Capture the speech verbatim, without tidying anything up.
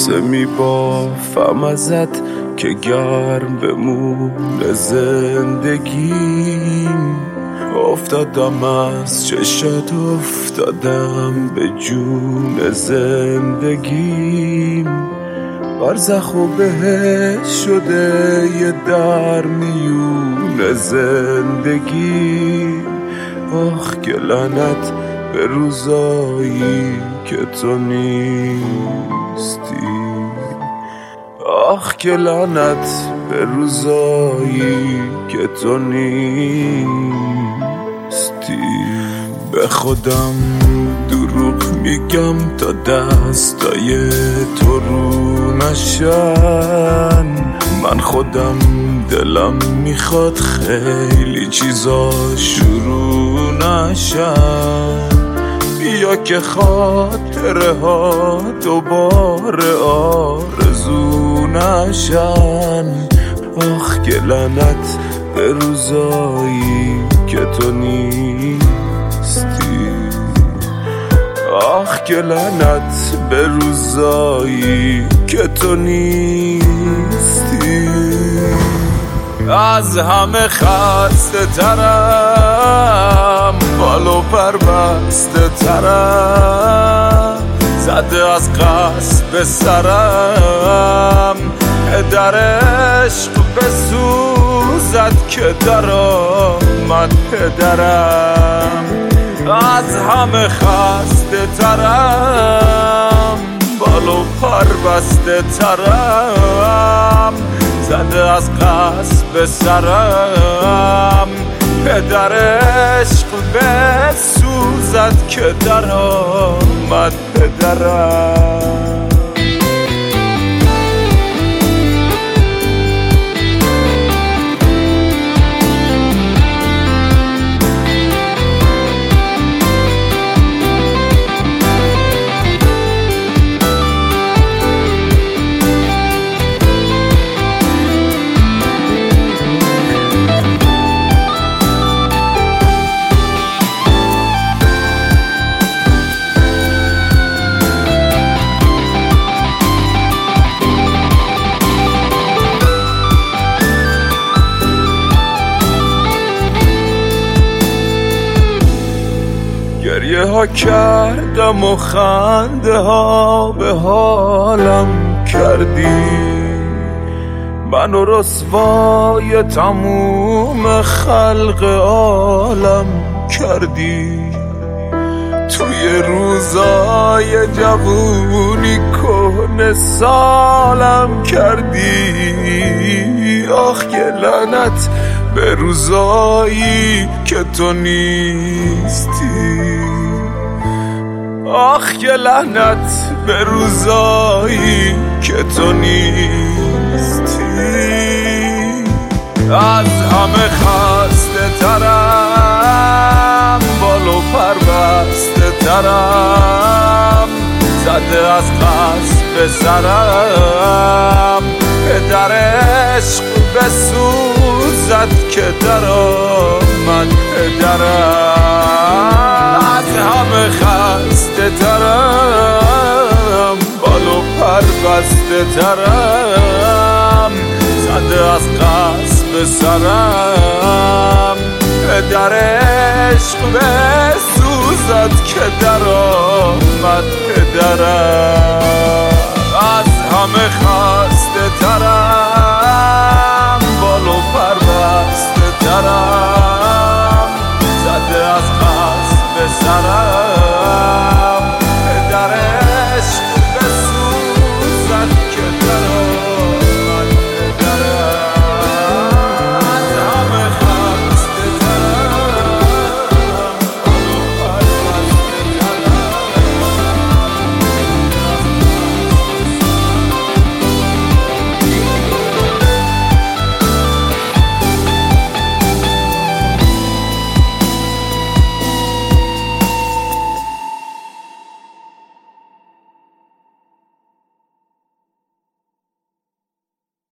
قصه میبافم ازت که گرم بمونه زندگیم. افتادم از چشات، افتادم به جون زندگیم. برزخ و بهش شده یه در میون زندگیم. آخ که لعنت به روزایی که تو نیستی. آخ که لعنت به روزایی که تو نیستی. به خودم دروغ میگم تا دستای تو رو نشن. من خودم دلم میخواد خیلی چیزا شروع نشن. بیا که خاطره ها دوباره آرزو نشن. آخ که لعنت به روزایی که تو نیستی. آخ که لعنت به روزایی که تو نیستی. از همه خسته ترم، بالو پر بسته ترم. زده از قصد سرم، در عشق بسوزد که در آمد پدرم. از همه خسته ترم، بالو پر بسته ترم. زده از قصد سرم، پدر عشق بسوزد که در آمد پدرم. گریه ها کردم و خنده ها به حالم کردی. منو رسوای تموم خلق عالم کردی. توی روزای جوونی کهنه سالم کردی. آخ که لعنت به روزایی که تو نیستی. آخ که لعنت به روزایی که تو نیستی. از همه خسته ترم، بالو پر بسته ترم. زده از قصد سرم، پدر عشق بسوزد که در آمد پدرم. از همه خسته ترم، بالو پر بسته ترم. زده از قصد سرم، پدر عشق بسوزد که در آمد پدرم. از همه خسته ترم،